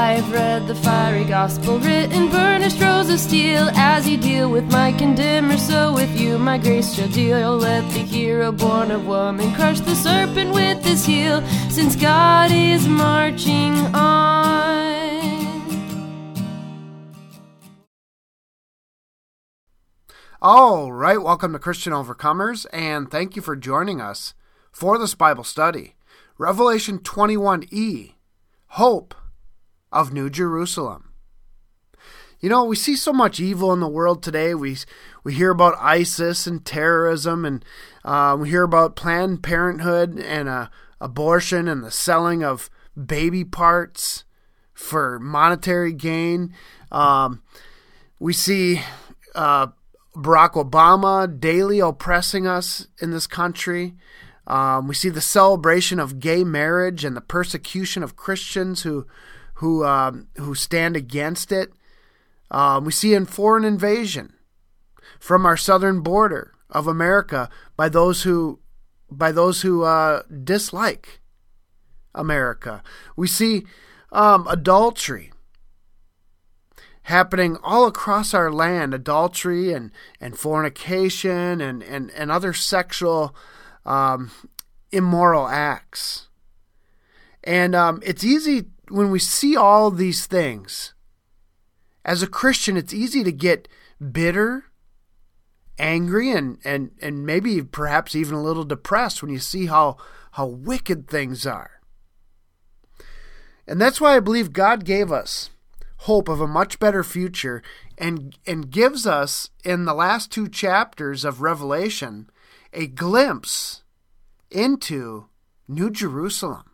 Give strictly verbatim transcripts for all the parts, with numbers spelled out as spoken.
I've read the fiery gospel written, burnished rows of steel. As you deal with my condemner, so with you my grace shall deal. Let the hero born of woman crush the serpent with his heel, since God is marching on. All right, welcome to Christian Overcomers, and thank you for joining us for this Bible study. Revelation twenty-one e, Hope of New Jerusalem. You know, we see so much evil in the world today. We we hear about ISIS and terrorism, and uh, we hear about Planned Parenthood and uh, abortion and the selling of baby parts for monetary gain. Um, we see uh, Barack Obama daily oppressing us in this country. Um, we see the celebration of gay marriage and the persecution of Christians who who um, who stand against it. Um, we see in foreign invasion from our southern border of America by those who by those who uh, dislike America. We see um, adultery happening all across our land, adultery and, and fornication and, and, and other sexual um, immoral acts. And um, it's easy when we see all these things. As a Christian, it's easy to get bitter, angry, and, and, and maybe perhaps even a little depressed when you see how, how wicked things are. And that's why I believe God gave us hope of a much better future, and and gives us in the last two chapters of Revelation a glimpse into New Jerusalem.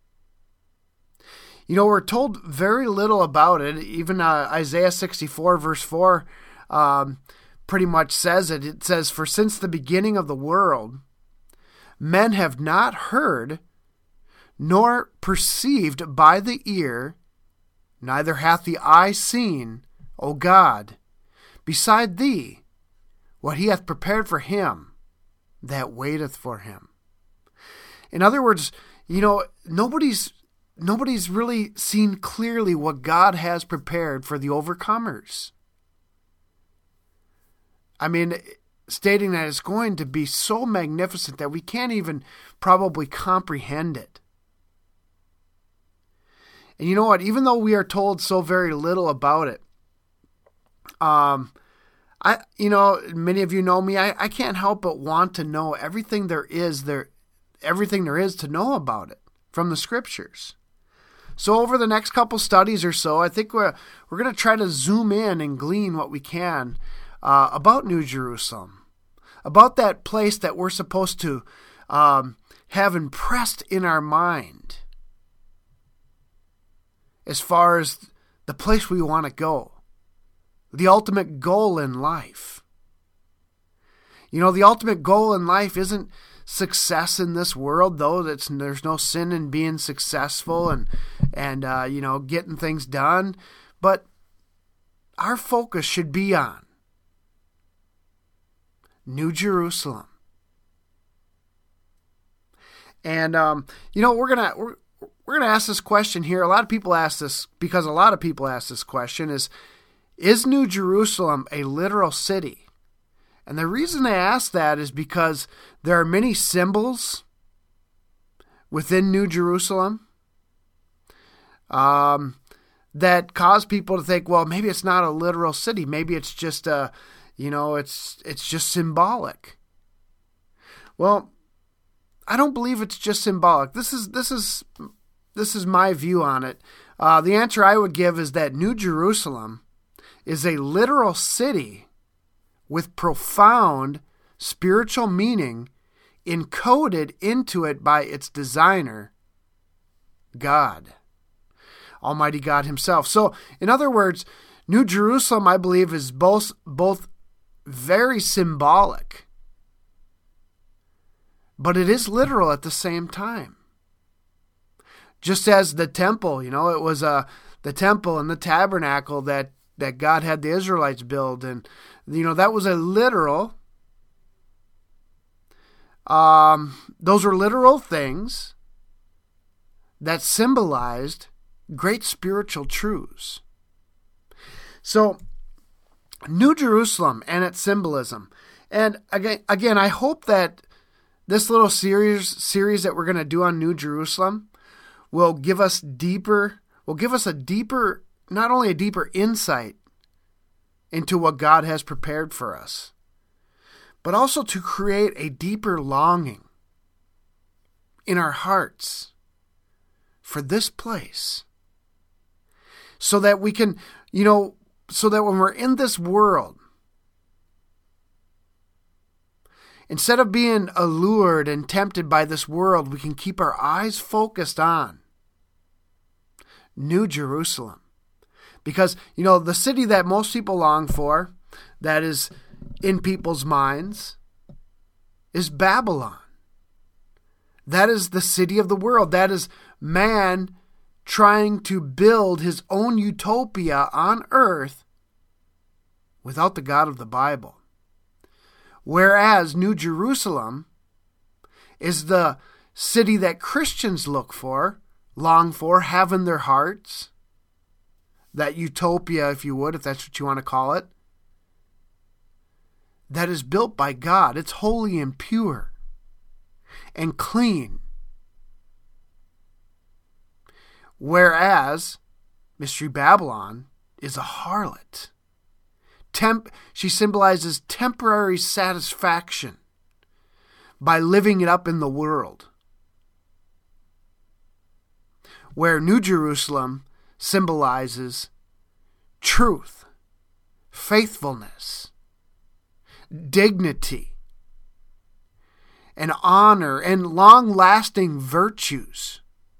You know, we're told very little about it. Even uh, Isaiah sixty-four verse four um, pretty much says it. It says, "For since the beginning of the world, men have not heard, nor perceived by the ear, neither hath the eye seen, O God, beside thee, what he hath prepared for him that waiteth for him." In other words, you know, nobody's nobody's really seen clearly what God has prepared for the overcomers. I mean, stating that it's going to be so magnificent that we can't even probably comprehend it. And you know what? Even though we are told so very little about it, um, I, you know, many of you know me. I, I can't help but want to know everything there is there, everything there is to know about it from the Scriptures. So over the next couple studies or so, I think we're we're going to try to zoom in and glean what we can uh, about New Jerusalem, about that place that we're supposed to um, have impressed in our mind, as far as the place we want to go, the ultimate goal in life. You know, the ultimate goal in life isn't success in this world, though. That's, there's no sin in being successful and, and uh, you know, getting things done. But our focus should be on New Jerusalem. And, um, you know, we're going to... we're We're going to ask this question here. A lot of people ask this, because a lot of people ask this question, is, is New Jerusalem a literal city? And the reason they ask that is because there are many symbols within New Jerusalem um, that cause people to think, well, maybe it's not a literal city. Maybe it's just a, you know, it's it's just symbolic. Well, I don't believe it's just symbolic. This is this is this is my view on it. Uh, the answer I would give is that New Jerusalem is a literal city with profound spiritual meaning encoded into it by its designer, God, Almighty God himself. So, in other words, New Jerusalem, I believe, is both both very symbolic, but it is literal at the same time. Just as the temple, you know, it was uh, the temple and the tabernacle that, that God had the Israelites build. And, you know, that was a literal, um, those were literal things that symbolized great spiritual truths. So, New Jerusalem and its symbolism. And again, again, I hope that this little series series that we're going to do on New Jerusalem will give us deeper, will give us a deeper, not only a deeper insight into what God has prepared for us, but also to create a deeper longing in our hearts for this place. So that we can, you know, so that when we're in this world, instead of being allured and tempted by this world, we can keep our eyes focused on New Jerusalem. Because, you know, the city that most people long for, that is in people's minds, is Babylon. That is the city of the world. That is man trying to build his own utopia on earth without the God of the Bible. Whereas New Jerusalem is the city that Christians look for, long for, have in their hearts. That utopia, if you would, if that's what you want to call it. That is built by God. It's holy and pure and clean. Whereas Mystery Babylon is a harlot. Temp- she symbolizes temporary satisfaction by living it up in the world. Where New Jerusalem symbolizes truth, faithfulness, dignity, and honor, and long-lasting virtues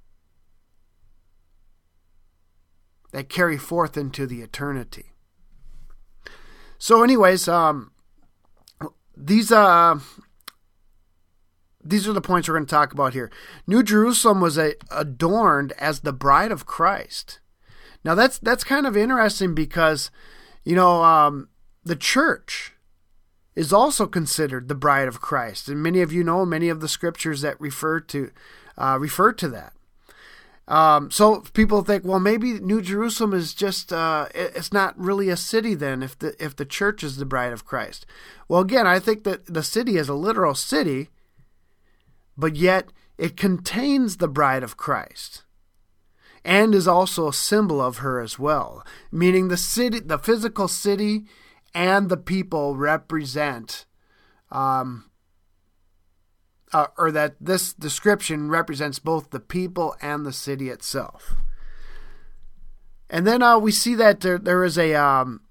that carry forth into the eternity. So anyways, um, these uh, these are the points we're going to talk about here. New Jerusalem was a, adorned as the bride of Christ. Now that's that's kind of interesting because, you know, um, the church is also considered the bride of Christ, and many of you know many of the scriptures that refer to uh, refer to that. Um, so people think, well, maybe New Jerusalem is just, uh, it's not really a city then if the, if the church is the bride of Christ. Well, again, I think that the city is a literal city, but yet it contains the bride of Christ and is also a symbol of her as well, meaning the city, the physical city and the people represent, um, Uh, or that this description represents both the people and the city itself. And then uh, we see that there, there is a um,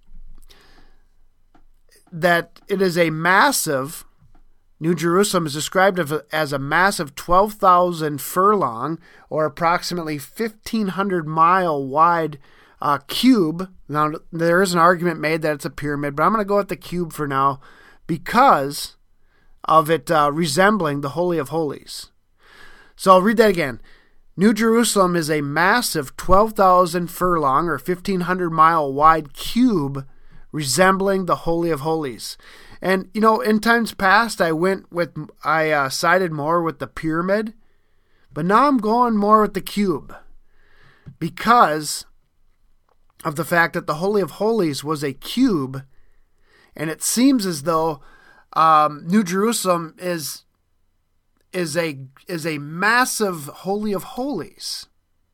that it is a massive. New Jerusalem is described as a massive twelve thousand furlong, or approximately fifteen hundred mile wide uh, cube. Now there is an argument made that it's a pyramid, but I'm going to go with the cube for now because of it uh, resembling the Holy of Holies. So I'll read that again. New Jerusalem is a massive twelve thousand furlong or fifteen hundred mile wide cube resembling the Holy of Holies. And, you know, in times past, I went with, I uh, sided more with the pyramid, but now I'm going more with the cube because of the fact that the Holy of Holies was a cube, and it seems as though Um, New Jerusalem is is a is a massive Holy of Holies,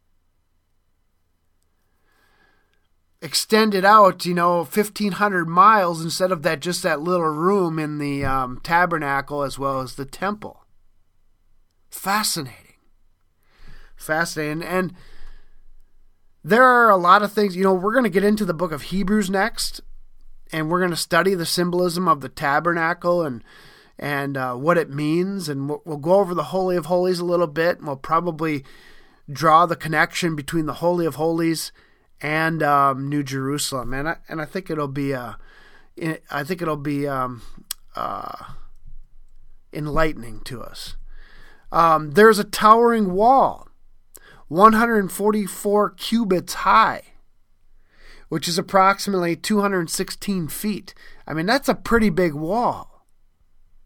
extended out, you know, fifteen hundred miles instead of that just that little room in the um, tabernacle as well as the temple. Fascinating, fascinating, and there are a lot of things. You know, we're going to get into the book of Hebrews next. And we're going to study the symbolism of the tabernacle and and uh, what it means. And we'll, we'll go over the Holy of Holies a little bit. And we'll probably draw the connection between the Holy of Holies and um, New Jerusalem. And I and I think it'll be uh, I think it'll be um, uh, enlightening to us. Um, there's a towering wall, one hundred forty-four cubits high, which is approximately two hundred sixteen feet. I mean, that's a pretty big wall.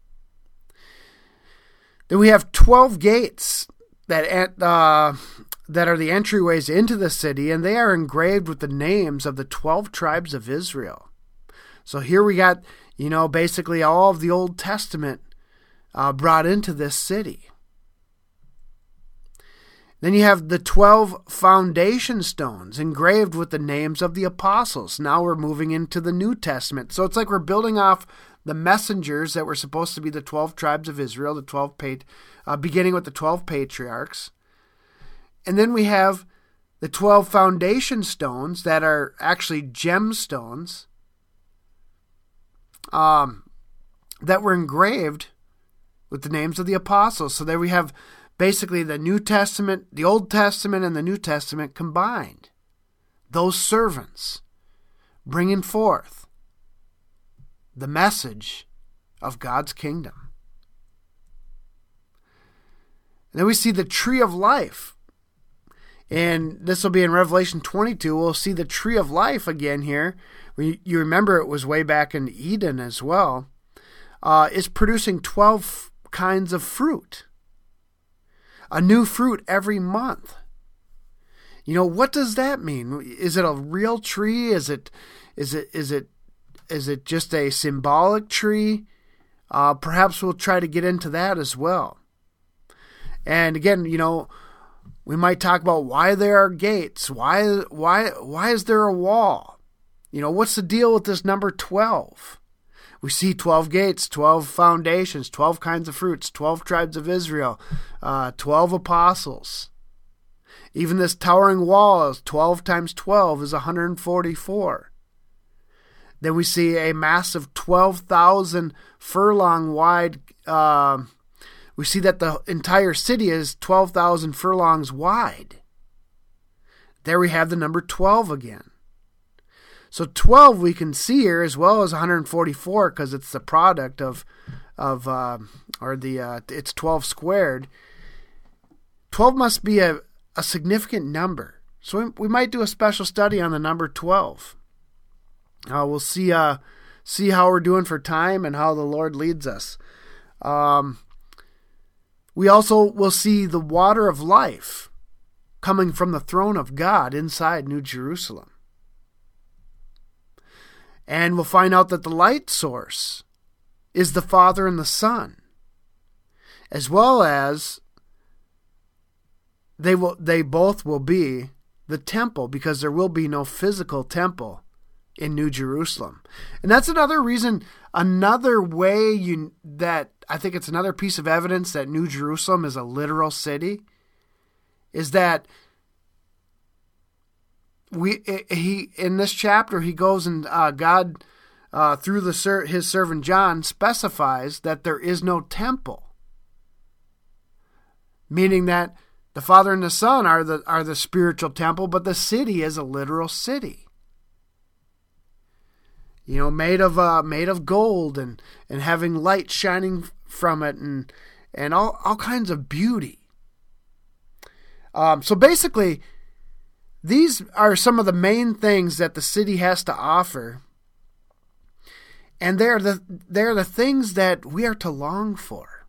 Then we have twelve gates that uh, that are the entryways into the city, and they are engraved with the names of the twelve tribes of Israel. So here we got, you know, basically all of the Old Testament uh, brought into this city. Then you have the twelve foundation stones engraved with the names of the apostles. Now we're moving into the New Testament. So it's like we're building off the messengers that were supposed to be the twelve tribes of Israel, the twelve pat- uh, beginning with the twelve patriarchs. And then we have the twelve foundation stones that are actually gemstones um, that were engraved with the names of the apostles. So there we have basically the New Testament, the Old Testament, and the New Testament combined. Those servants bringing forth the message of God's kingdom. And then we see the tree of life. And this will be in Revelation twenty-two. We'll see the tree of life again here. You remember it was way back in Eden as well. Uh, it's producing twelve kinds of fruit. A new fruit every month. You know, what does that mean? Is it a real tree? Is it is it is it is it just a symbolic tree? Uh, perhaps we'll try to get into that as well. And again, you know, we might talk about why there are gates. Why why why is there a wall? You know, what's the deal with this number twelve? We see twelve gates, twelve foundations, twelve kinds of fruits, twelve tribes of Israel, uh, twelve apostles. Even this towering wall is twelve times twelve is one hundred forty-four. Then we see a massive twelve thousand furlong wide. Uh, we see that the entire city is twelve thousand furlongs wide. There we have the number twelve again. So twelve we can see here as well as one hundred forty-four because it's the product of, of uh, or the uh, it's twelve squared. twelve must be a, a significant number. So we, we might do a special study on the number twelve. Uh, we'll see uh, see how we're doing for time and how the Lord leads us. Um, we also will see the water of life coming from the throne of God inside New Jerusalem. And we'll find out that the light source is the Father and the Son, as well as they will they both will be the temple, because there will be no physical temple in New Jerusalem. And that's another reason, another way you that I think it's another piece of evidence that New Jerusalem is a literal city, is that We he in this chapter he goes and uh, God uh, through the ser- his servant John specifies that there is no temple, meaning that the Father and the Son are the are the spiritual temple, but the city is a literal city. You know, made of uh, made of gold and, and having light shining from it and and all all kinds of beauty. Um, so basically, these are some of the main things that the city has to offer. And they're the, they're the things that we are to long for.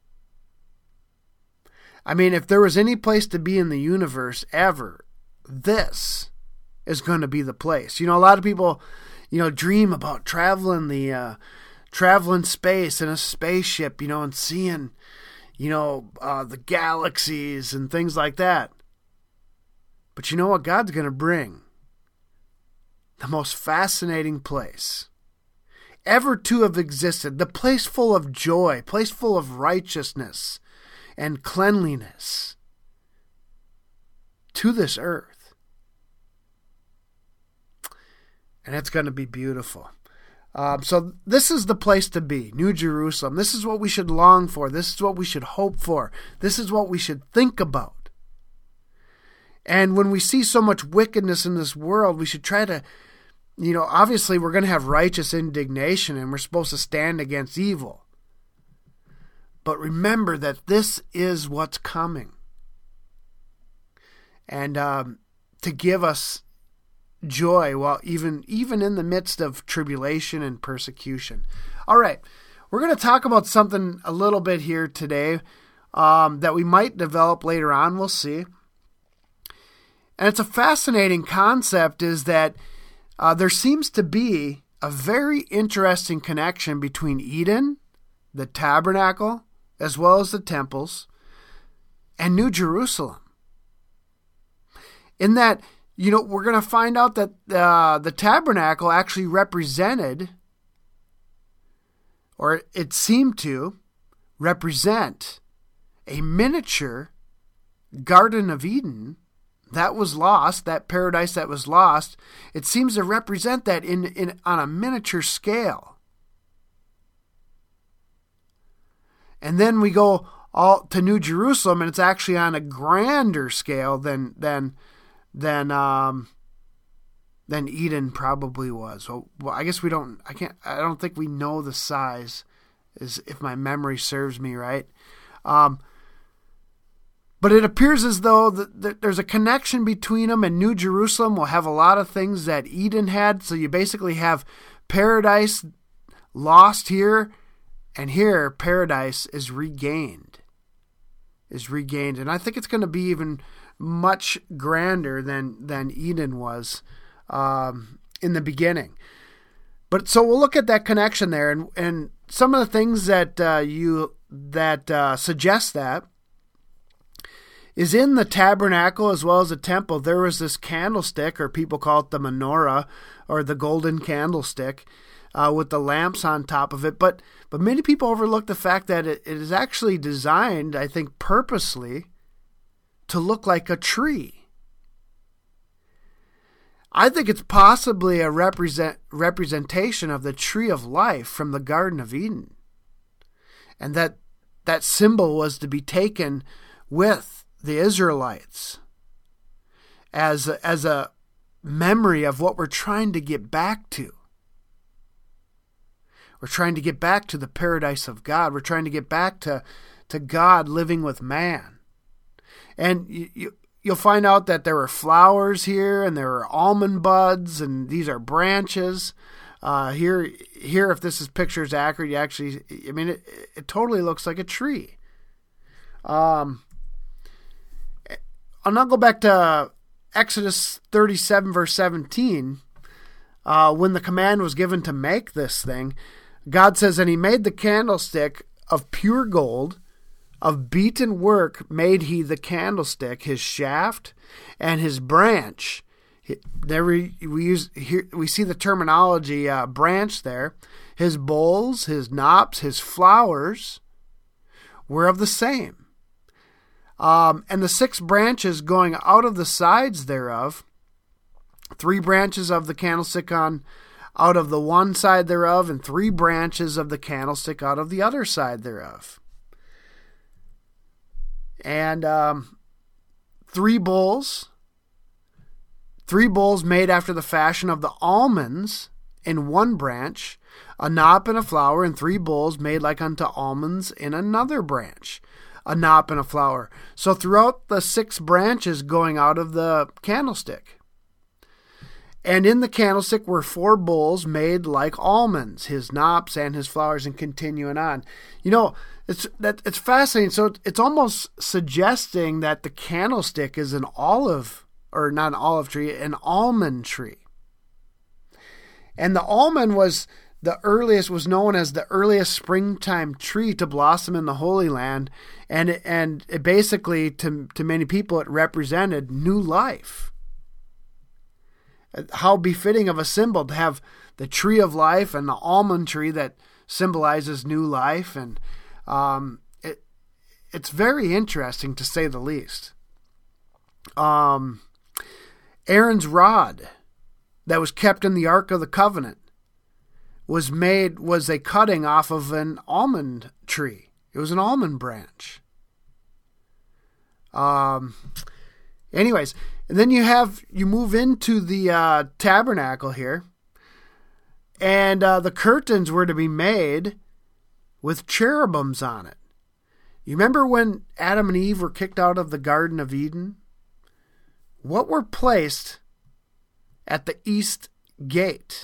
I mean, if there was any place to be in the universe ever, this is going to be the place. You know, a lot of people, you know, dream about traveling the, uh, traveling space in a spaceship, you know, and seeing, you know, uh, the galaxies and things like that. But you know what? God's going to bring the most fascinating place ever to have existed, the place full of joy, place full of righteousness and cleanliness to this earth. And it's going to be beautiful. Um, so this is the place to be, New Jerusalem. This is what we should long for. This is what we should hope for. This is what we should think about. And when we see so much wickedness in this world, we should try to, you know, obviously we're going to have righteous indignation and we're supposed to stand against evil. But remember that this is what's coming. And um, to give us joy while even, even in the midst of tribulation and persecution. All right, we're going to talk about something a little bit here today um, that we might develop later on. We'll see. And it's a fascinating concept is that uh, there seems to be a very interesting connection between Eden, the tabernacle, as well as the temples, and New Jerusalem. In that, you know, we're going to find out that uh, the tabernacle actually represented, or it seemed to represent, a miniature Garden of Eden that was lost, that paradise that was lost. It seems to represent that in, in on a miniature scale. And then we go all to New Jerusalem, and it's actually on a grander scale than than than um than Eden probably was. Well, well, I guess we don't. I can't. I don't think we know the size, is if my memory serves me right. Um, But it appears as though that there's a connection between them, and New Jerusalem will have a lot of things that Eden had. So you basically have paradise lost here, and here paradise is regained. Is regained. And I think it's going to be even much grander than, than Eden was um, in the beginning. But so we'll look at that connection there, and, and some of the things that uh, you that uh, suggest that is in the tabernacle as well as the temple. There was this candlestick, or people call it the menorah, or the golden candlestick, uh, with the lamps on top of it. But but many people overlook the fact that it, it is actually designed, I think, purposely to look like a tree. I think it's possibly a represent representation of the tree of life from the Garden of Eden, and that that symbol was to be taken with the Israelites as a, as a memory of what we're trying to get back to. We're trying to get back to the paradise of God. We're trying to get back to, to God living with man. And you, you, you'll find out that there are flowers here, and there are almond buds, and these are branches. Uh, here, here, if this is picture is accurate, you actually, I mean, it, it totally looks like a tree. Um, I'll now go back to Exodus thirty-seven, verse seventeen. Uh, when the command was given to make this thing, God says, "And he made the candlestick of pure gold, of beaten work made he the candlestick, his shaft and his branch." There we, we use here we see the terminology uh, branch there. His bowls, his knops, his flowers were of the same. Um, and the six branches going out of the sides thereof, three branches of the candlestick on out of the one side thereof, and three branches of the candlestick out of the other side thereof. And um, three bowls, three bowls made after the fashion of the almonds in one branch, a knop and a flower, and three bowls made like unto almonds in another branch, a knop and a flower. So throughout the six branches going out of the candlestick. And in the candlestick were four bowls made like almonds, his knops and his flowers, and continuing on. You know, it's that it's fascinating. So it's almost suggesting that the candlestick is an olive, or not an olive tree, an almond tree. And the almond was the earliest, was known as the earliest springtime tree to blossom in the Holy Land, and it, and it basically, to to many people, it represented new life. How befitting of a symbol to have the tree of life and the almond tree that symbolizes new life, and um, it it's very interesting to say the least. Um, Aaron's rod that was kept in the Ark of the Covenant was made, was a cutting off of an almond tree. It was an almond branch. Um, anyways, and then you have, you move into the uh, tabernacle here, and uh, the curtains were to be made with cherubims on it. You remember when Adam and Eve were kicked out of the Garden of Eden? What were placed at the east gate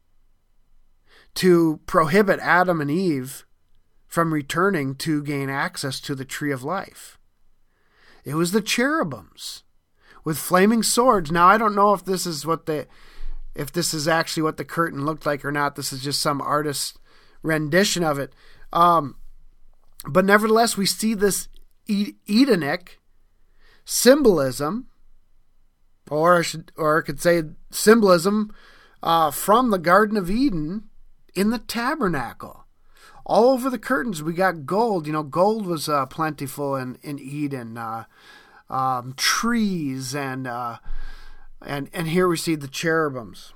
to prohibit Adam and Eve from returning to gain access to the tree of life? It was the cherubims, with flaming swords. Now, I don't know if this is what the, if this is actually what the curtain looked like or not. This is just some artist's rendition of it. Um, but nevertheless, we see this Edenic symbolism, or I should, or I could say symbolism uh, from the Garden of Eden in the tabernacle. All over the curtains, we got gold. You know, gold was uh, plentiful in in Eden. Uh, um, trees and uh, and and here we see the cherubims.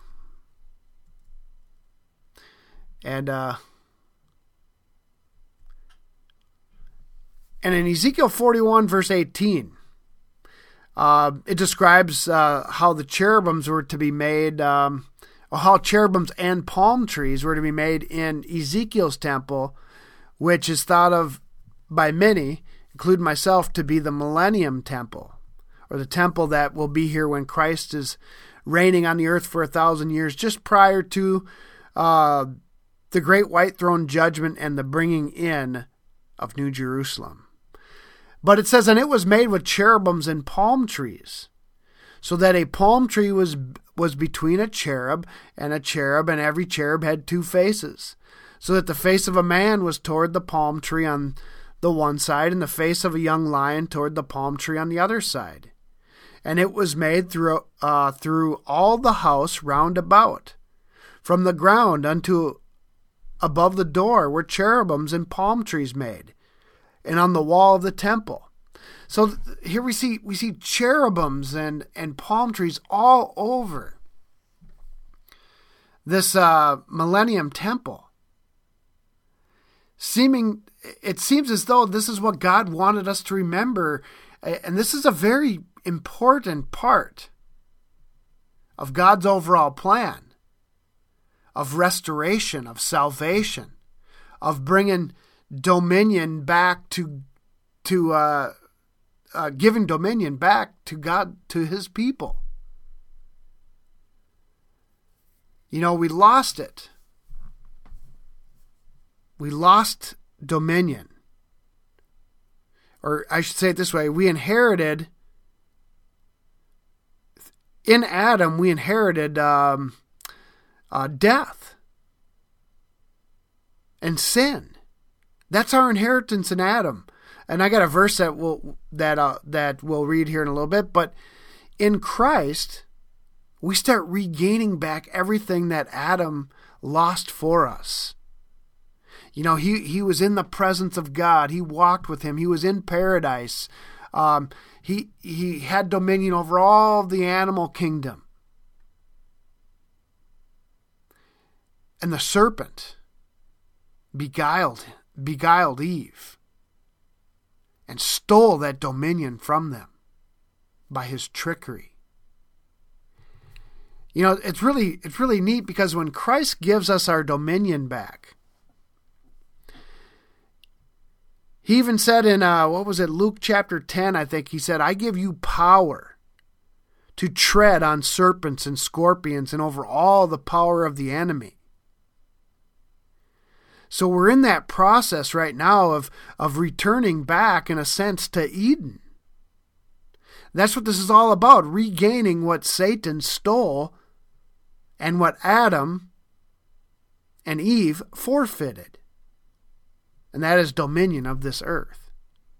And uh, and in Ezekiel forty-one, verse eighteen, uh, it describes uh, how the cherubims were to be made, um, or how cherubims and palm trees were to be made in Ezekiel's temple, which is thought of by many, including myself, to be the Millennium Temple, or the temple that will be here when Christ is reigning on the earth for a thousand years, just prior to uh, the great white throne judgment and the bringing in of New Jerusalem. But it says, and it was made with cherubims and palm trees, so that a palm tree was was between a cherub and a cherub, and every cherub had two faces, so that the face of a man was toward the palm tree on the one side, and the face of a young lion toward the palm tree on the other side. And it was made through uh, through all the house round about, from the ground unto above the door were cherubims and palm trees made, and on the wall of the temple. So here we see we see cherubims and, and palm trees all over this uh, Millennium Temple. Seeming, it seems as though this is what God wanted us to remember, and this is a very important part of God's overall plan of restoration, of salvation, of bringing dominion back to, to uh, uh, giving dominion back to God, to His people. You know, we lost it. We lost dominion. Or I should say it this way, we inherited, in Adam, we inherited um, uh, death and sin. That's our inheritance in Adam. And I got a verse that we'll, that, uh, that we'll read here in a little bit, but in Christ, we start regaining back everything that Adam lost for us. You know, he, he was in the presence of God. He walked with Him. He was in paradise. Um, he, he had dominion over all the animal kingdom. And the serpent beguiled, beguiled Eve and stole that dominion from them by his trickery. You know, it's really, it's really neat because when Christ gives us our dominion back, He even said in, uh, what was it, Luke chapter ten, I think, He said, I give you power to tread on serpents and scorpions and over all the power of the enemy. So we're in that process right now of, of returning back, in a sense, to Eden. That's what this is all about, regaining what Satan stole and what Adam and Eve forfeited. And that is dominion of this earth.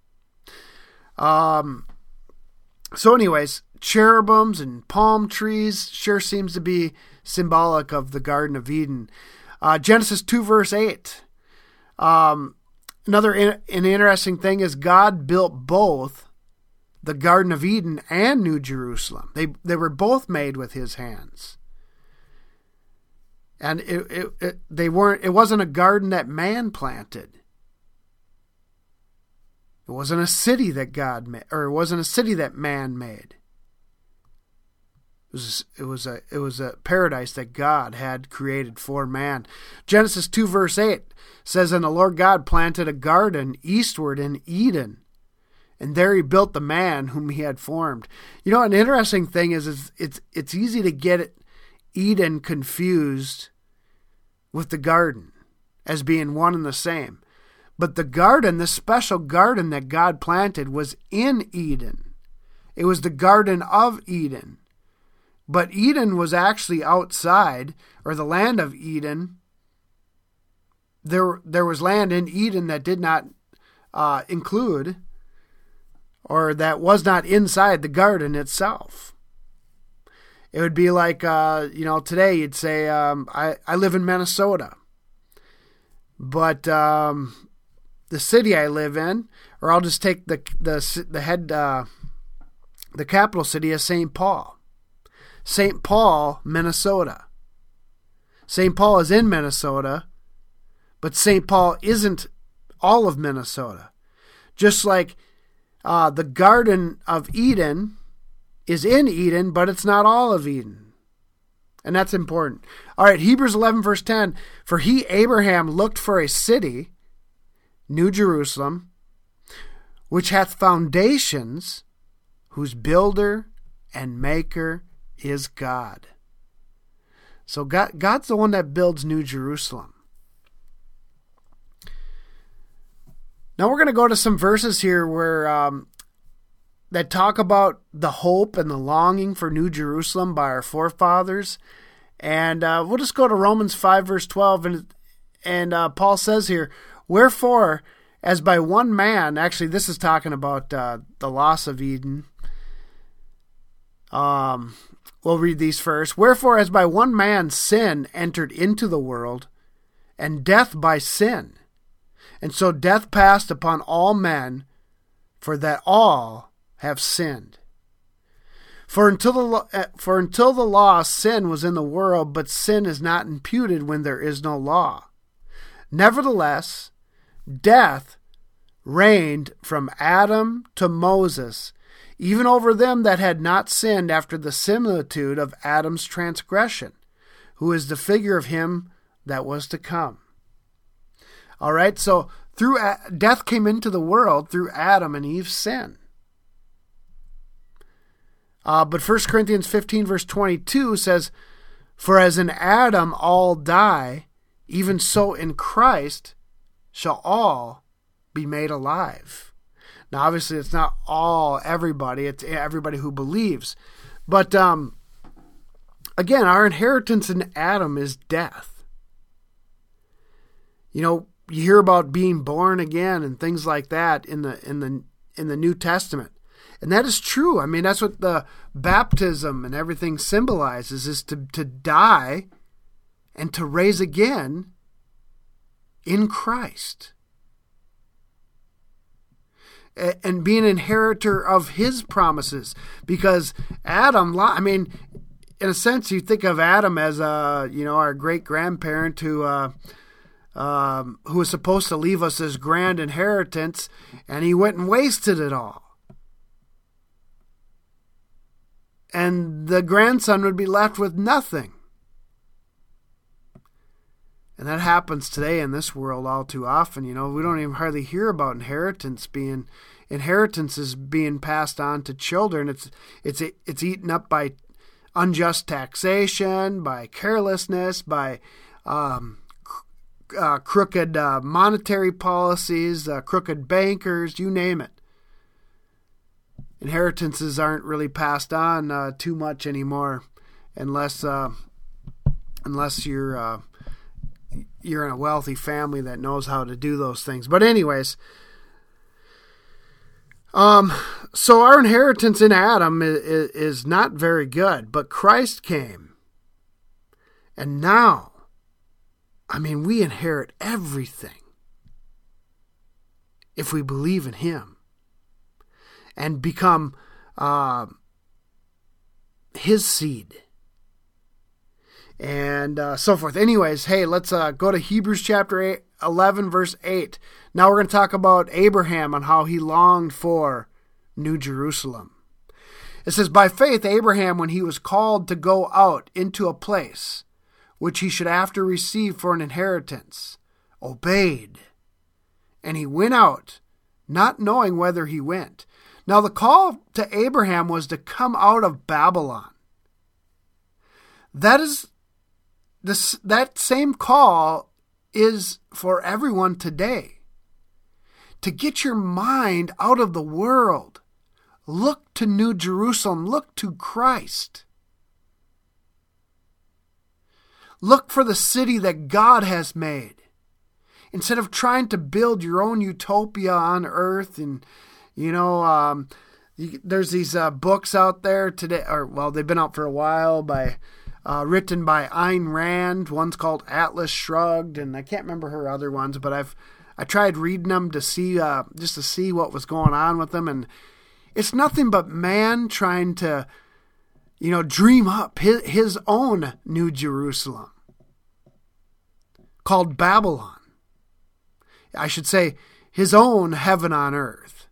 Um. So anyways, cherubims and palm trees sure seems to be symbolic of the Garden of Eden. Uh, Genesis two verse eight. Um, another in, an interesting thing is God built both the Garden of Eden and New Jerusalem. They they were both made with His hands. And it, it, it they weren't. It wasn't a garden that man planted. It wasn't a city that God made, or it wasn't a city that man made. It was, it was a it was a paradise that God had created for man. Genesis two verse eight says, and the Lord God planted a garden eastward in Eden, and there He built the man whom He had formed. You know, an interesting thing is, is it's it's easy to get Eden confused with the garden as being one and the same. But the garden, the special garden that God planted, was in Eden. It was the Garden of Eden. But Eden was actually outside, or the land of Eden. There, there was land in Eden that did not uh, include, or that was not inside the garden itself. It would be like, uh, you know, today you'd say, um, I, I live in Minnesota. But um, the city I live in, or I'll just take the the the head, uh, the capital city of Saint Paul. Saint Paul, Minnesota. Saint Paul is in Minnesota, but Saint Paul isn't all of Minnesota. Just like uh, the Garden of Eden is in Eden, but it's not all of Eden. And that's important. All right, Hebrews eleven, verse ten. For he, Abraham, looked for a city, New Jerusalem, which hath foundations, whose builder and maker is God. So God, God's the one that builds New Jerusalem. Now we're going to go to some verses here where um, that talk about the hope and the longing for New Jerusalem by our forefathers. And uh, we'll just go to Romans five, verse twelve. And, and uh, Paul says here, wherefore, as by one man, actually this is talking about uh, the loss of Eden. Um, we'll read these first. Wherefore, as by one man sin entered into the world, and death by sin. And so death passed upon all men, for that all have sinned. For until the for until the law, sin was in the world, but sin is not imputed when there is no law. Nevertheless, death reigned from Adam to Moses, even over them that had not sinned after the similitude of Adam's transgression, who is the figure of him that was to come. All right, so through death came into the world through Adam and Eve's sin. Uh, but First Corinthians fifteen, verse twenty-two says, for as in Adam all die, even so in Christ shall all be made alive. Now, obviously, it's not all everybody. It's everybody who believes. But, um, again, our inheritance in Adam is death. You know, you hear about being born again and things like that in the in the in the New Testament. And that is true. I mean, that's what the baptism and everything symbolizes, is to, to die and to raise again in Christ. And be an inheritor of his promises. Because Adam, I mean, in a sense, you think of Adam as, a, you know, our great-grandparent who, uh, um, who was supposed to leave us this grand inheritance, and he went and wasted it all. And the grandson would be left with nothing. And that happens today in this world all too often. You know, we don't even hardly hear about inheritance being inheritances being passed on to children. It's it's it's eaten up by unjust taxation, by carelessness, by um, uh, crooked uh, monetary policies, uh, crooked bankers, you name it. Inheritances aren't really passed on uh, too much anymore, unless uh, unless you're uh, you're in a wealthy family that knows how to do those things. But anyways, um, so our inheritance in Adam is, is not very good, but Christ came, and now, I mean, we inherit everything if we believe in Him. And become uh, his seed. And uh, so forth. Anyways, hey, let's uh, go to Hebrews chapter eight, eleven, verse eight. Now we're going to talk about Abraham and how he longed for New Jerusalem. It says, by faith, Abraham, when he was called to go out into a place which he should after receive for an inheritance, obeyed. And he went out, not knowing whither he went. Now the call to Abraham was to come out of Babylon. That is this that same call is for everyone today. To get your mind out of the world, Look to New Jerusalem. Look to Christ. Look for the city that God has made. Instead of trying to build your own utopia on earth, and, you know, um, you, there's these uh, books out there today, or, well, they've been out for a while, by uh, written by Ayn Rand. One's called Atlas Shrugged, and I can't remember her other ones, but I've I tried reading them to see, uh, just to see what was going on with them, and it's nothing but man trying to, you know, dream up his, his own New Jerusalem called Babylon. I should say his own heaven on earth,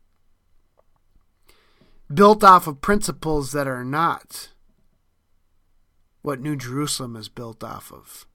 built off of principles that are not what New Jerusalem is built off of.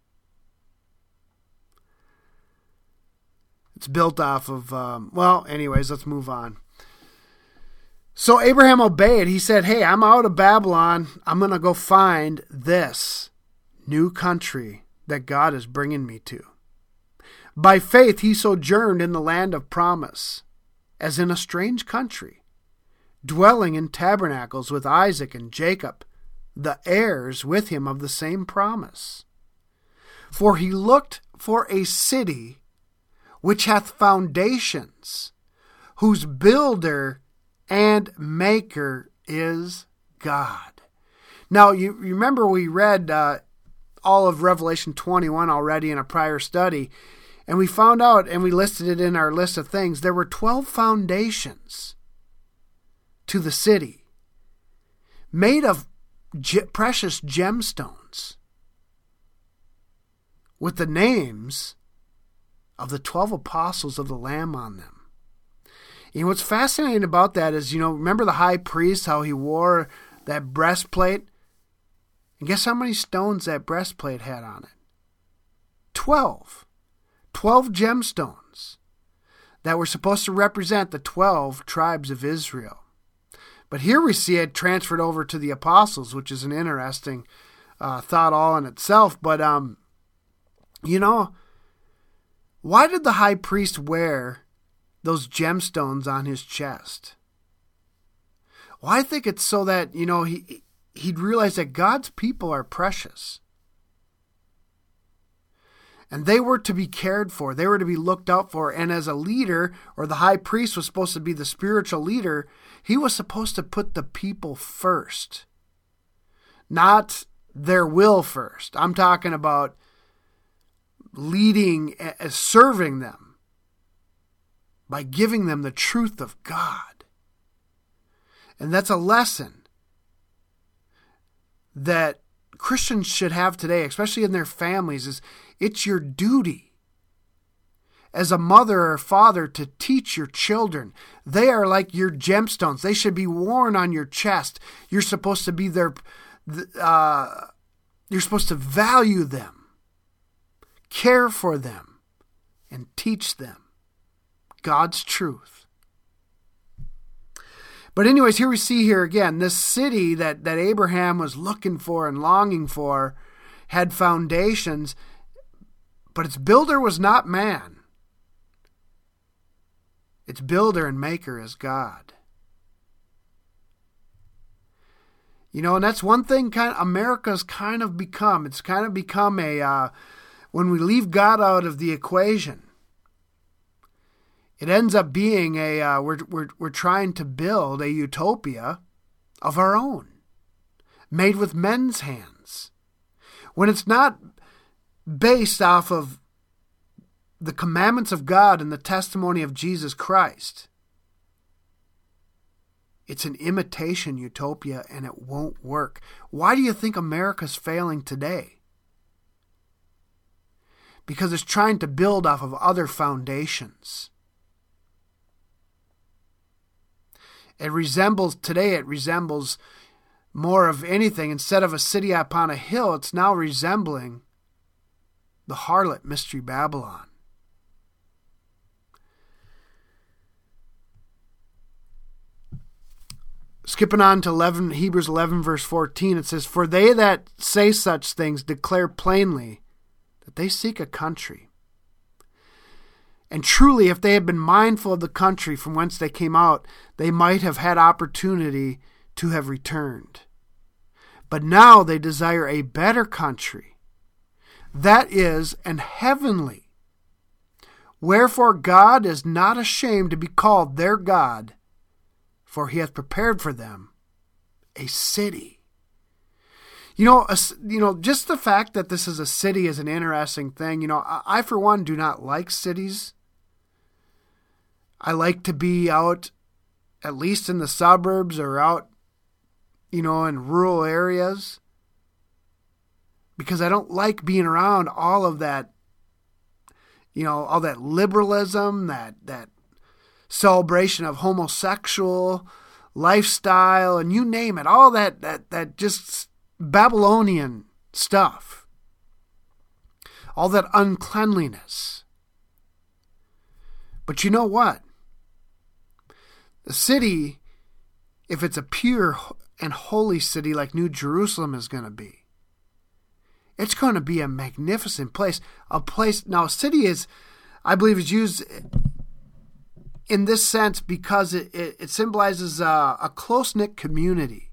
It's built off of, um, well, anyways, let's move on. So Abraham obeyed. He said, hey, I'm out of Babylon. I'm going to go find this new country that God is bringing me to. By faith, he sojourned in the land of promise, as in a strange country, dwelling in tabernacles with Isaac and Jacob, the heirs with him of the same promise. For he looked for a city which hath foundations, whose builder and maker is God. Now, you remember we read uh, all of Revelation twenty-one already in a prior study, and we found out, and we listed it in our list of things, there were twelve foundations to the city, made of ge- precious gemstones, with the names of the twelve apostles of the Lamb on them. And what's fascinating about that is, you know, remember the high priest, how he wore that breastplate? And guess how many stones that breastplate had on it? Twelve. Twelve gemstones that were supposed to represent the twelve tribes of Israel. But here we see it transferred over to the apostles, which is an interesting uh, thought all in itself. But, um, you know, why did the high priest wear those gemstones on his chest? Well, I think it's so that, you know, he he'd realize that God's people are precious. And they were to be cared for. They were to be looked out for. And as a leader, or the high priest was supposed to be the spiritual leader, he was supposed to put the people first. Not their will first. I'm talking about leading, serving them by giving them the truth of God. And that's a lesson that Christians should have today, especially in their families, is it's your duty as a mother or father to teach your children. They are like your gemstones. They should be worn on your chest. You're supposed to be their, uh, you're supposed to value them, care for them, and teach them God's truth. But anyways, here we see here again, this city that, that Abraham was looking for and longing for had foundations, but its builder was not man. Its builder and maker is God. You know, and that's one thing kind of America's kind of become. It's kind of become a, uh, when we leave God out of the equation, it ends up being a, uh, we're, we're, we're trying to build a utopia of our own, made with men's hands, when it's not based off of the commandments of God and the testimony of Jesus Christ. It's an imitation utopia, and it won't work. Why do you think America's failing today? Because it's trying to build off of other foundations. It resembles, today it resembles more of anything. Instead of a city upon a hill, it's now resembling the harlot Mystery Babylon. Skipping on to eleven, Hebrews eleven, verse fourteen, it says, "For they that say such things declare plainly that they seek a country. And truly, if they had been mindful of the country from whence they came out, they might have had opportunity to have returned. But now they desire a better country, that is, an heavenly. Wherefore God is not ashamed to be called their God, for he hath prepared for them a city. You know, a, you know, just the fact that this is a city is an interesting thing. You know, I, I for one do not like cities. I like to be out, at least in the suburbs or out, you know, in rural areas, because I don't like being around all of that, you know, all that liberalism, that that celebration of homosexual lifestyle, and you name it, all that that that just Babylonian stuff, all that uncleanliness. But you know what? The city, if it's a pure and holy city like New Jerusalem is going to be, it's going to be a magnificent place. A place, now, city is, I believe, is used in this sense because it, it, it symbolizes a, a close-knit community.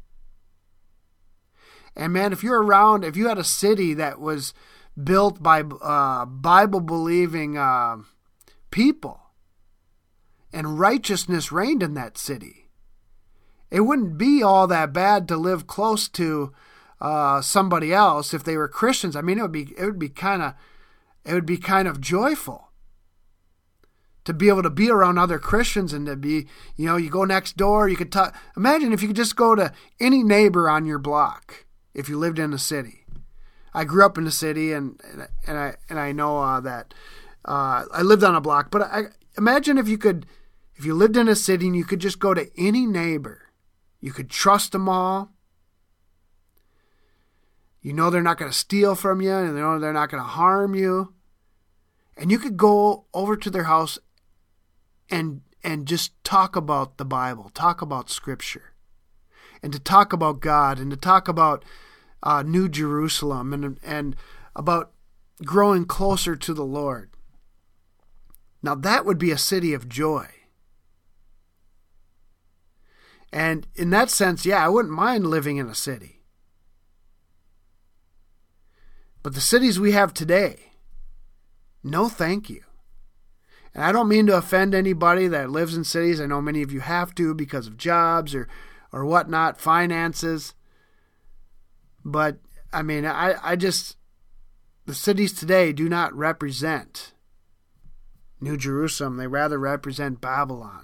And man, if you're around, if you had a city that was built by uh, Bible-believing uh, people, and righteousness reigned in that city, it wouldn't be all that bad to live close to uh, somebody else if they were Christians. I mean, it would be it would be kind of it would be kind of joyful to be able to be around other Christians and to be, you know, you go next door, you could talk. Imagine if you could just go to any neighbor on your block if you lived in a city. I grew up in the city, and and I and I know uh, that uh, I lived on a block. But I imagine if you could. If you lived in a city and you could just go to any neighbor, you could trust them all. You know they're not going to steal from you, and you know they're not going to harm you. And you could go over to their house and and just talk about the Bible, talk about Scripture, and to talk about God, and to talk about uh, New Jerusalem, and and about growing closer to the Lord. Now that would be a city of joy. And in that sense, yeah, I wouldn't mind living in a city. But the cities we have today, no thank you. And I don't mean to offend anybody that lives in cities. I know many of you have to because of jobs or, or whatnot, finances. But, I mean, I, I just, the cities today do not represent New Jerusalem. They rather represent Babylon,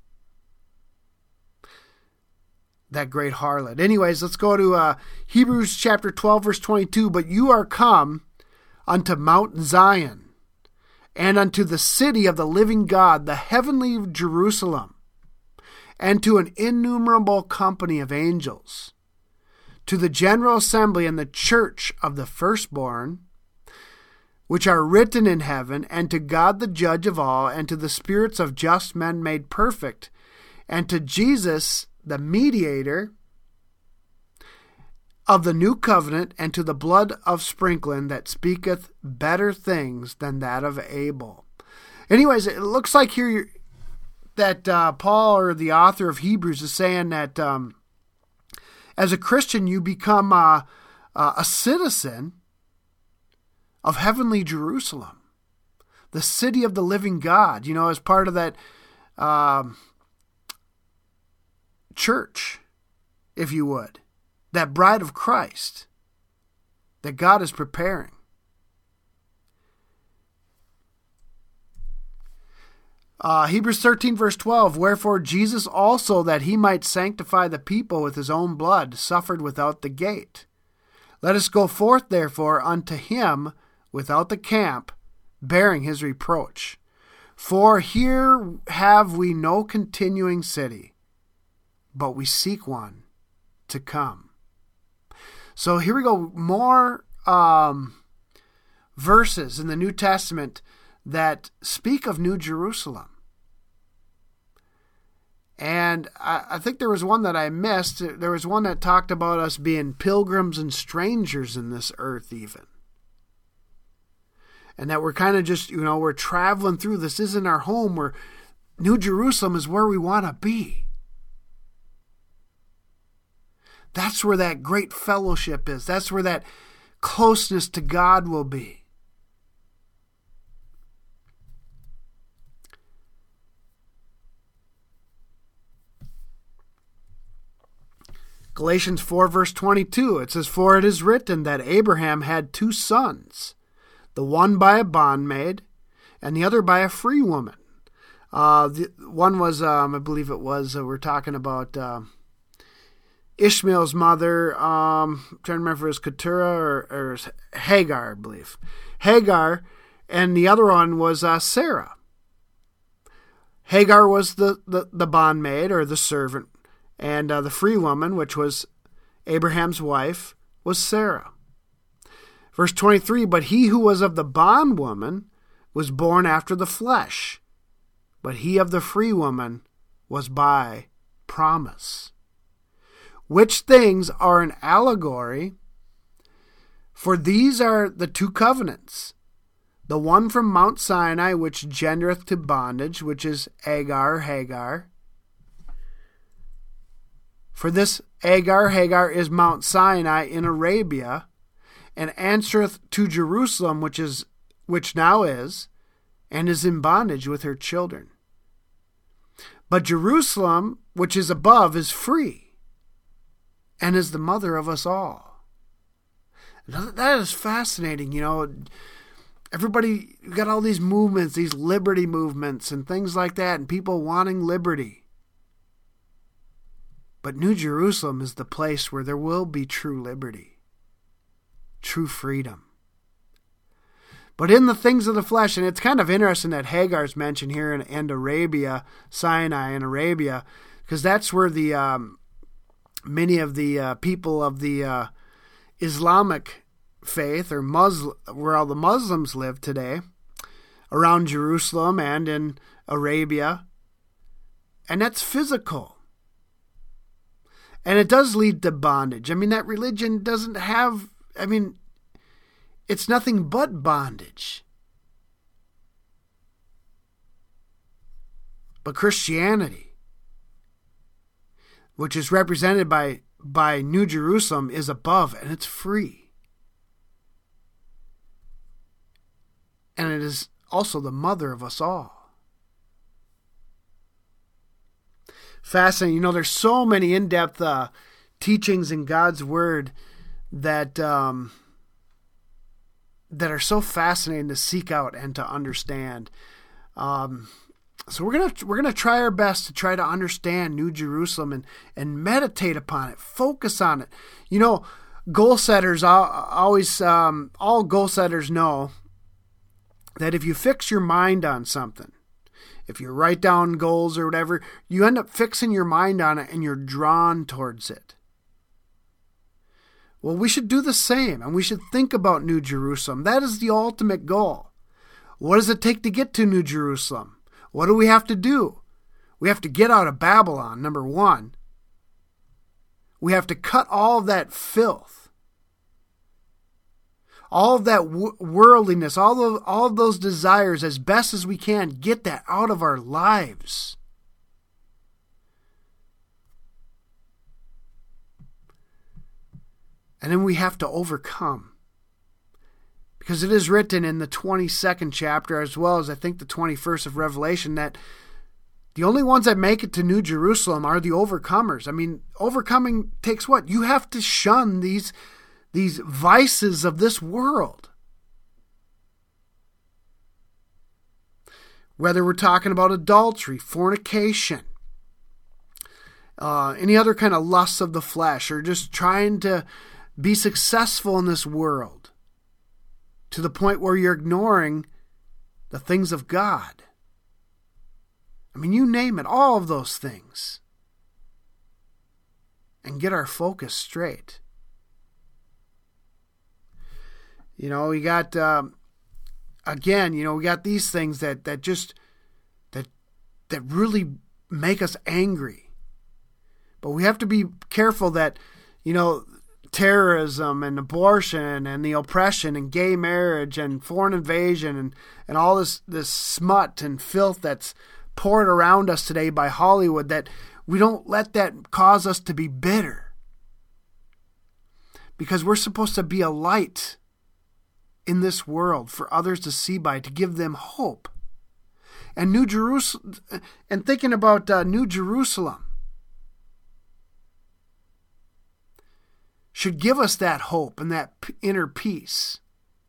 that great harlot. Anyways, let's go to uh, Hebrews chapter twelve, verse twenty-two. But you are come unto Mount Zion, and unto the city of the living God, the heavenly Jerusalem, and to an innumerable company of angels, to the general assembly and the church of the firstborn, which are written in heaven, and to God the judge of all, and to the spirits of just men made perfect, and to Jesus the mediator of the new covenant, and to the blood of sprinkling that speaketh better things than that of Abel. Anyways, it looks like here that uh, Paul, or the author of Hebrews, is saying that um, as a Christian, you become uh, uh, a citizen of heavenly Jerusalem, the city of the living God, you know, as part of that um, church, if you would, that bride of Christ that God is preparing. Uh, Hebrews thirteen, verse twelve, wherefore Jesus also, that he might sanctify the people with his own blood, suffered without the gate. Let us go forth, therefore, unto him without the camp, bearing his reproach. For here have we no continuing city, but we seek one to come. So here we go. More um, verses in the New Testament that speak of New Jerusalem. And I, I think there was one that I missed. There was one that talked about us being pilgrims and strangers in this earth even. and that we're kind of just, you know, we're traveling through. This isn't our home. We're, New Jerusalem is where we want to be. That's where that great fellowship is. That's where that closeness to God will be. Galatians four verse twenty-two, it says, "For it is written that Abraham had two sons, the one by a bondmaid and the other by a free woman." Uh, the one was, um, I believe it was, uh, we're talking about uh, Ishmael's mother. Um, I'm trying to remember if it was Keturah or, or Hagar, I believe. Hagar, and the other one was uh, Sarah. Hagar was the, the, the bondmaid or the servant. And uh, the free woman, which was Abraham's wife, was Sarah. Verse twenty-three, "But he who was of the bondwoman was born after the flesh, but he of the free woman was by promise. Which things are an allegory, for these are the two covenants, the one from Mount Sinai, which gendereth to bondage, which is Agar, Hagar. For this Agar, Hagar is Mount Sinai in Arabia, and answereth to Jerusalem, which is which now is, and is in bondage with her children. But Jerusalem, which is above, is free, and is the mother of us all." That is fascinating. You know, everybody got all these movements, these liberty movements and things like that, and people wanting liberty. But New Jerusalem is the place where there will be true liberty, true freedom. But in the things of the flesh, and it's kind of interesting that Hagar's mentioned here in, in Arabia, Sinai and Arabia, because that's where the um, many of the uh, people of the uh, Islamic faith, or Muslim, where all the Muslims live today, around Jerusalem and in Arabia, and that's physical. And it does lead to bondage. I mean, that religion doesn't have, I mean, it's nothing but bondage. But Christianity, which is represented by, by New Jerusalem, is above, and it's free. And it is also the mother of us all. Fascinating. You know, there's so many in-depth uh, teachings in God's Word that um, that are so fascinating to seek out and to understand. Um, so we're gonna we're gonna try our best to try to understand New Jerusalem and and meditate upon it, focus on it. You know, goal setters always um, all goal setters know that if you fix your mind on something, if you write down goals or whatever, you end up fixing your mind on it and you're drawn towards it. Well, we should do the same, and we should think about New Jerusalem. That is the ultimate goal. What does it take to get to New Jerusalem? What do we have to do? We have to get out of Babylon, number one. We have to cut all of that filth, all of that worldliness, all of, all of those desires as best as we can, get that out of our lives. And then we have to overcome. Because it is written in the twenty-second chapter, as well as I think the twenty-first of Revelation, that the only ones that make it to New Jerusalem are the overcomers. I mean, overcoming takes what? You have to shun these These vices of this world. Whether we're talking about adultery, fornication, uh, any other kind of lusts of the flesh, or just trying to be successful in this world to the point where you're ignoring the things of God. I mean, you name it, all of those things. And get our focus straight. You know, we got, um, again, you know, we got these things that, that just, that, that really make us angry. But we have to be careful that, you know, terrorism and abortion and the oppression and gay marriage and foreign invasion and, and all this, this smut and filth that's poured around us today by Hollywood, that we don't let that cause us to be bitter. Because we're supposed to be a light in this world for others to see by, to give them hope. And New Jerusalem, and thinking about uh, New Jerusalem, should give us that hope and that inner peace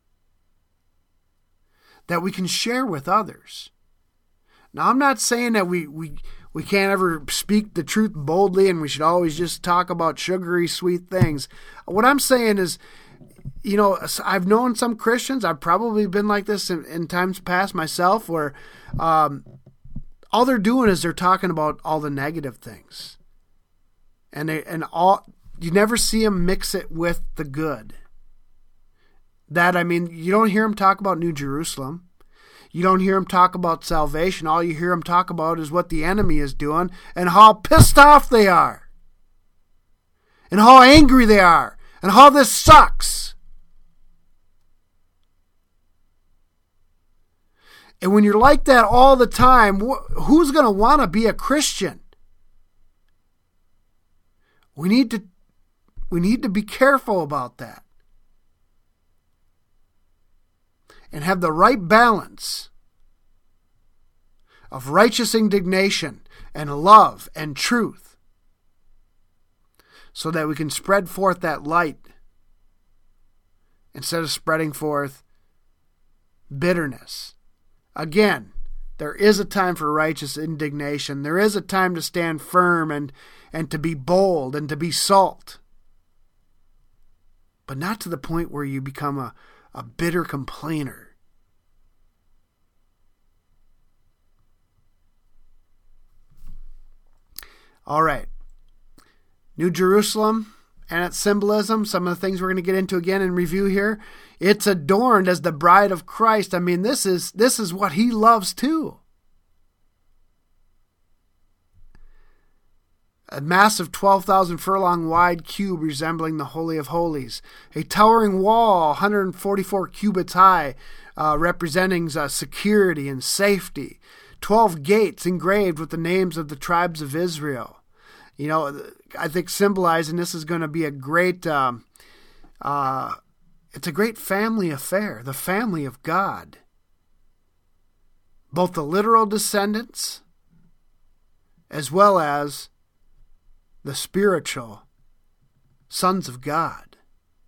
that we can share with others. Now, I'm not saying that we, we, we can't ever speak the truth boldly and we should always just talk about sugary, sweet things. What I'm saying is, you know, I've known some Christians, I've probably been like this in, in times past myself, where um, all they're doing is they're talking about all the negative things. And they, and all... You never see him mix it with the good. That, I mean, you don't hear him talk about New Jerusalem. You don't hear him talk about salvation. All you hear him talk about is what the enemy is doing and how pissed off they are. And how angry they are. And how this sucks. And when you're like that all the time, who's going to want to be a Christian? We need to We need to be careful about that. And have the right balance of righteous indignation and love and truth, so that we can spread forth that light instead of spreading forth bitterness. Again, there is a time for righteous indignation. There is a time to stand firm and, and to be bold and to be salt. But not to the point where you become a, a bitter complainer. All right. New Jerusalem and its symbolism, some of the things we're going to get into again in review here. It's adorned as the bride of Christ. I mean, this is this is what he loves too. A massive twelve thousand furlong wide cube resembling the Holy of Holies. A towering wall, one hundred forty-four cubits high, uh, representing uh, security and safety. twelve gates engraved with the names of the tribes of Israel. You know, I think symbolizing this is going to be a great, um, uh, it's a great family affair, the family of God. Both the literal descendants as well as the spiritual sons of God.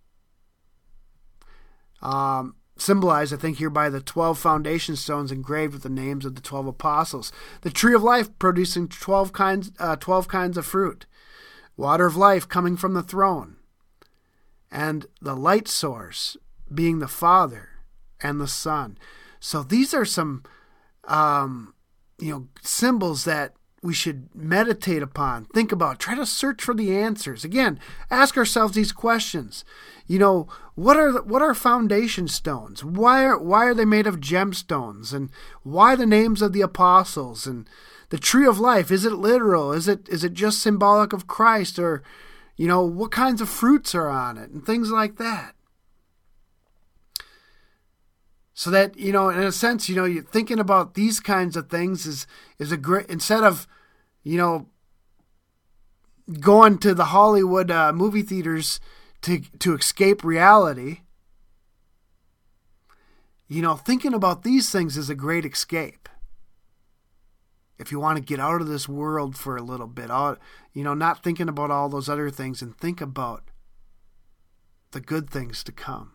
Um, symbolized, I think, here by the twelve foundation stones engraved with the names of the twelve apostles. The tree of life producing twelve kinds, uh, twelve kinds of fruit. Water of life coming from the throne. And the light source being the Father and the Son. So these are some, um, you know, symbols that we should meditate upon, think about, try to search for the answers. Again, ask ourselves these questions. You know, what are the, what are foundation stones? Why are why are they made of gemstones? And why the names of the apostles? And the tree of life, is it literal? Is it is it just symbolic of Christ? Or, you know, what kinds of fruits are on it? And things like that. So that, you know, in a sense, you know, you're thinking about these kinds of things is is a great, instead of, you know, going to the Hollywood uh, movie theaters to to escape reality, you know, thinking about these things is a great escape. If you want to get out of this world for a little bit, all, you know, not thinking about all those other things and think about the good things to come.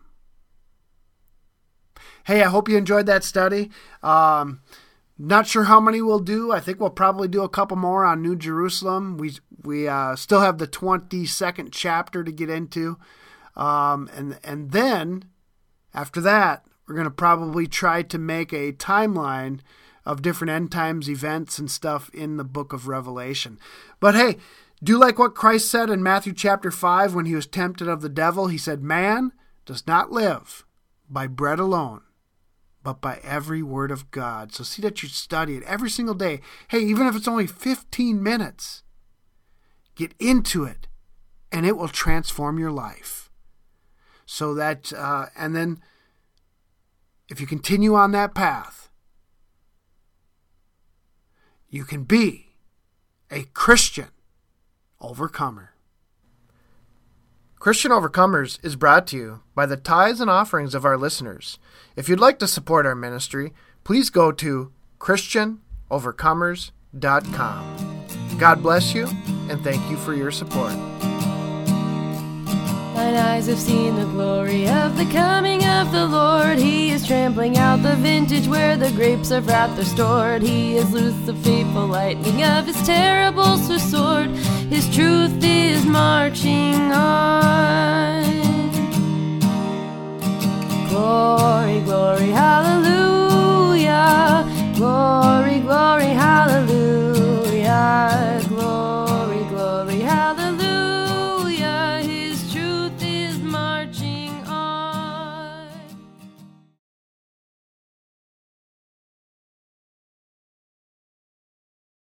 Hey, I hope you enjoyed that study. Um, not sure how many we'll do. I think we'll probably do a couple more on New Jerusalem. We we uh, still have the twenty-second chapter to get into. Um, and, and then, after that, we're going to probably try to make a timeline of different end times events and stuff in the book of Revelation. But hey, do like what Christ said in Matthew chapter five when he was tempted of the devil. He said, "Man does not live by bread alone, but by every word of God." So see that you study it every single day. Hey, even if it's only fifteen minutes, get into it and it will transform your life. So that, uh, and then if you continue on that path, you can be a Christian overcomer. Christian Overcomers is brought to you by the tithes and offerings of our listeners. If you'd like to support our ministry, please go to Christian Overcomers dot com. God bless you, and thank you for your support. Thine eyes have seen the glory of the coming of the Lord. He is trampling out the vintage where the grapes of wrath are stored. He has loosed the fateful lightning of his terrible sword. His truth is marching on.